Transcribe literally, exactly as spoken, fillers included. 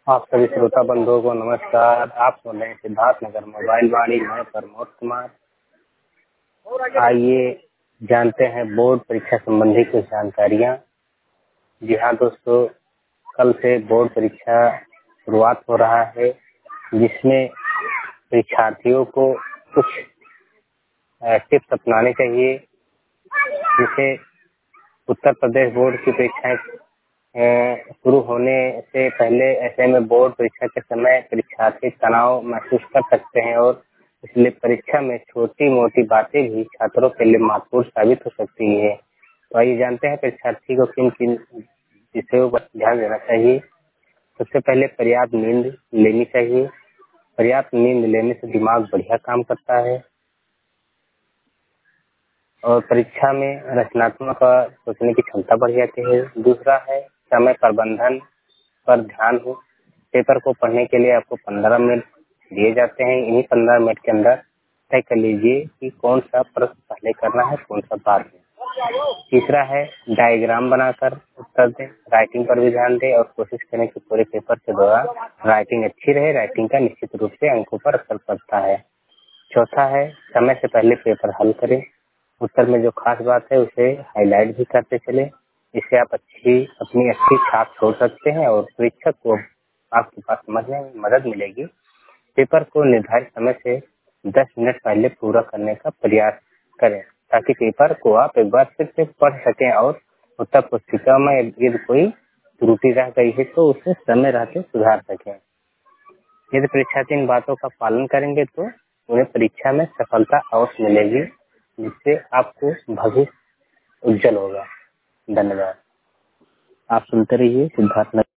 आप सभी श्रोता बंधुओं को नमस्कार। आप सुन रहे हैं सिद्धार्थ नगर मोबाइल वाणी, मैं प्रमोद कुमार। आइए जानते हैं बोर्ड परीक्षा संबंधी कुछ जानकारियाँ। जी हाँ दोस्तों, कल से बोर्ड परीक्षा शुरुआत हो रहा है, जिसमें परीक्षार्थियों को कुछ टिप्स अपनाने चाहिए। जिसे उत्तर प्रदेश बोर्ड की परीक्षाएं शुरू होने से पहले ऐसे में बोर्ड परीक्षा के समय परीक्षार्थी तनाव महसूस कर सकते हैं और इसलिए परीक्षा में छोटी मोटी बातें भी छात्रों के लिए महत्वपूर्ण साबित हो सकती है। तो आइए जानते हैं परीक्षार्थी को किन किन विषयों पर ध्यान देना चाहिए। सबसे पहले पर्याप्त नींद लेनी चाहिए। पर्याप्त नींद लेने से दिमाग बढ़िया काम करता है और परीक्षा में रचनात्मक सोचने की क्षमता बढ़ जाती है। दूसरा है समय प्रबंधन पर ध्यान हो। पेपर को पढ़ने के लिए आपको पंद्रह मिनट दिए जाते हैं। इन्हीं पंद्रह मिनट के अंदर तय कर लीजिए कि कौन सा प्रश्न पहले करना है, कौन सा बाद में। तीसरा है डायग्राम बनाकर उत्तर दें। राइटिंग पर भी ध्यान दें और कोशिश करें कि पूरे पेपर के दौरान राइटिंग अच्छी रहे। राइटिंग का निश्चित रूप से अंकों पर असर पड़ता है। चौथा है समय से पहले पेपर हल करें। उत्तर में जो खास बात है उसे हाईलाइट भी करते चले। इससे आप अच्छी अपनी अच्छी छाप छोड़ सकते हैं और परीक्षक को आपके पास समझने में मदद मिलेगी। पेपर को निर्धारित समय से दस मिनट पहले पूरा करने का प्रयास करें ताकि पेपर को आप एक बार फिर से पढ़ सकें और उत्तर पुस्तिका में यदि कोई त्रुटि रह गई है तो उसे समय रहते सुधार सकें। यदि परीक्षार्थी इन बातों का पालन करेंगे तो उन्हें परीक्षा में सफलता अवश्य मिलेगी, जिससे आपको भविष्य उज्जवल होगा। धन्यवाद। आप सुनते रहिए सिद्धार्थ नगर।